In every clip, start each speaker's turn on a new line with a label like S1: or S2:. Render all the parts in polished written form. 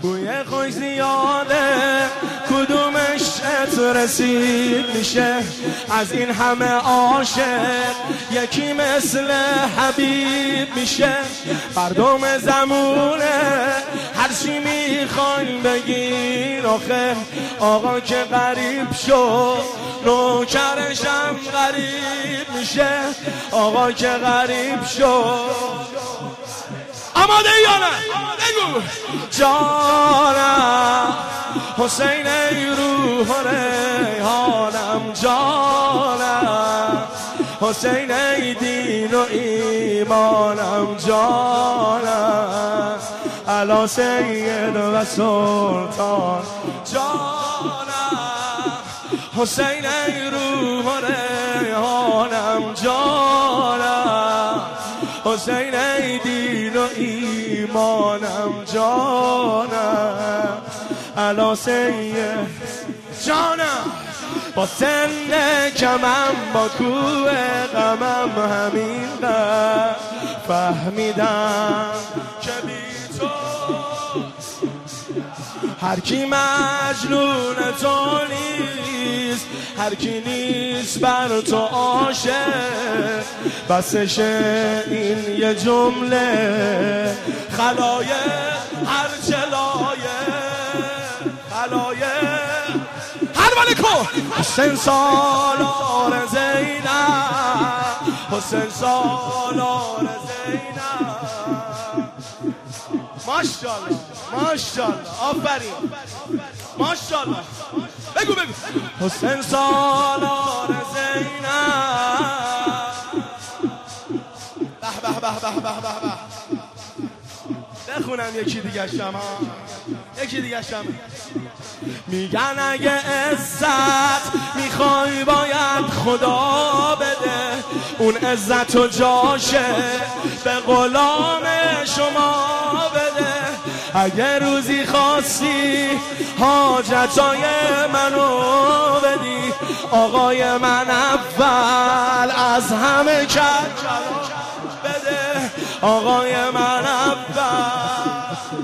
S1: بوی خوش زیاده کدومش رسید میشه از این همه عاشق یکی مثل حبیب میشه مردم زمونه هرچی میخواین بگین آخه آقا که غریب شد نوکرشم غریب میشه آقا که غریب شد آماده یا نه؟ بگو جانم حسین ای روح و ریحانم جانم حسین ای دین و ایمانم جانم علی سید و سلطان جانم حسین ای روح و ریحانم جانم حسین ای دین و ایمانم جانم علی سید جانم با سن کمم با کوه غمم همین قدر فهمیدم که بی تو هر کی مجنون تو نیست هر کی نیست بر تو عاشق بسش این یه جمله خلایق هر جلایه خلایق هر ملکو حسین سالار زینب حسین سالار زینب ماشاءالله ماشاءالله آفرین ماشاءالله بگو حسین سالار زینب به به به به به به بخونم یکی دیگه شما یکی دیگه شما میگن اگه عزت میخوای باید خدا بده اون عزت و جاشه به غلام شما بده اگه روزی خواستی حاجتای منو بدی آقای من اول از همه کرد بده آقای من اول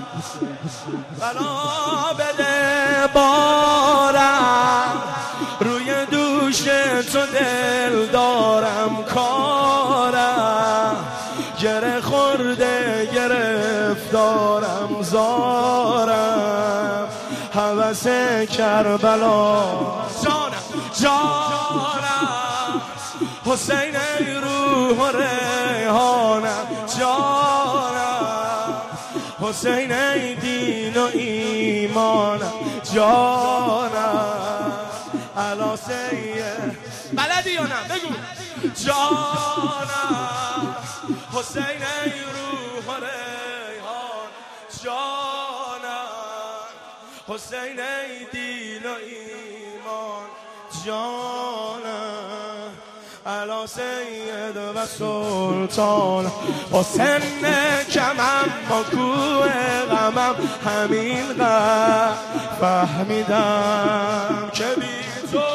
S1: بلا بده بارم روی دوش تو دل دارم کارم گره خورده گرفتارم زارم هوس کربلا جانم جانم حسین ای روح و ریحانم جانم حسین ای دین و ایمانم جانم علی سید بلدی یا نه بگو جانم حسین ای روح و ریحان جانم حسین ای دین و ایمان جانم علی سید و سلطان حسین کمم با کوه غمم همین قدر فهمیدم که بی تو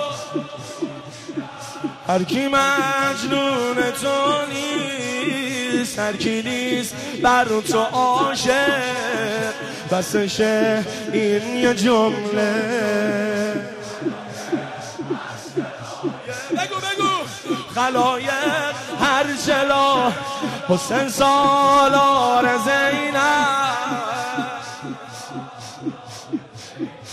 S1: هر کی مجنون تو نیست هر کی نیست بر تو عاشق بسش این یه جمله بگو خلایق هر جلا حسین سالار زینب